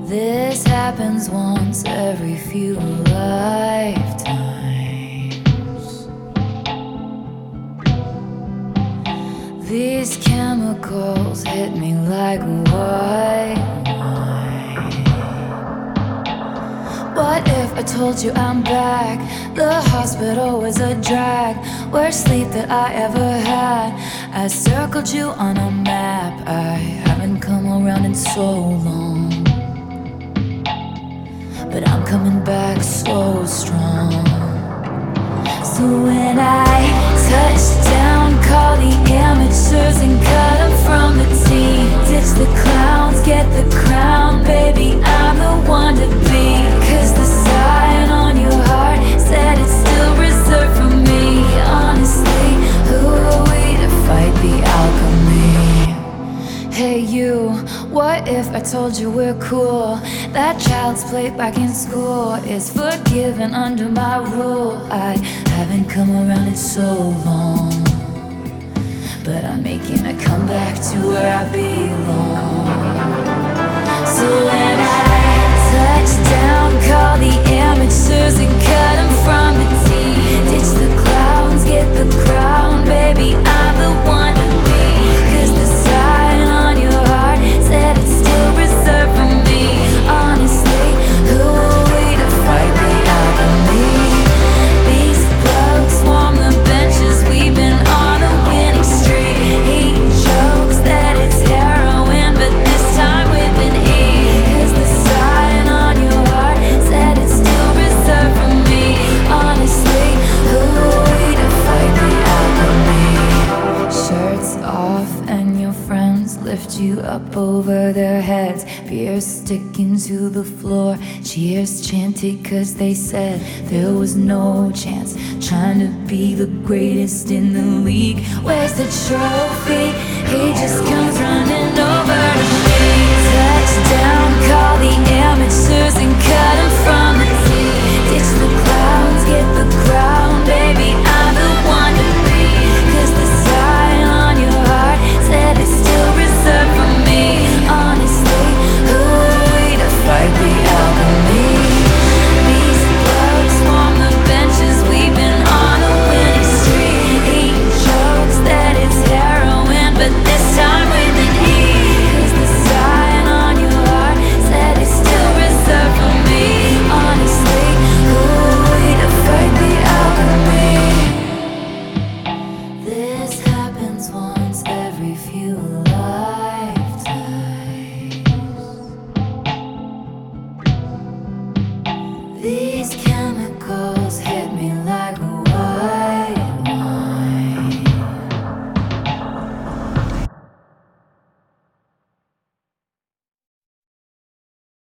This happens once every few lifetimes. These chemicals hit me like white wine. What if I told you I'm back? The hospital was a drag, worst sleep that I ever had. I circled you on a map. I haven't come around in so long, but I'm coming back so strong. So when I touch down, call the amateurs and cut them from the team. Ditch the clowns, get the crown, baby, I'm the one to be. Cause the sign on your heart said it's still reserved for me. Honestly, who are we to fight the alchemy? Hey you, what if I told you we're cool? That child's play back in school is forgiven under my rule. I haven't come around in so long, but I'm making a comeback to where I belong. So when I touch down, call the amateurs and cut them from the team. Ditch the clowns, get the crown, baby, I'm the one to be. Cause the sign on your heart said it's still reserved for me. Honestly, who are we to fight the alchemy? These bugs swarm the benches, we've been on a winning streak. He jokes that it's heroin, but this time with an E. Cause the sign on your heart said it's still reserved for me. Honestly, who are we to fight the alchemy? Shirts off and your friends lift you up over their heads. Beer sticking to the floor, cheers chanted cause they said there was no chance. Trying to be the greatest in the league. Where's the trophy? He just comes running over to me. Touchdown, call the amateurs and cut them from the team. Ditch the clowns, get the crown, baby, I'm the one to be. Cause the sign on your heart said it's still reserved for me. Honestly, who are we to fight the alchemy? These bugs swarm the benches, we've been on a winning streak. He jokes that it's heroin, but this time with an E. Cause the sign on your heart said it's still reserved for me. Honestly, who are we to fight the alchemy? This happens once every few lifetimes. These chemicals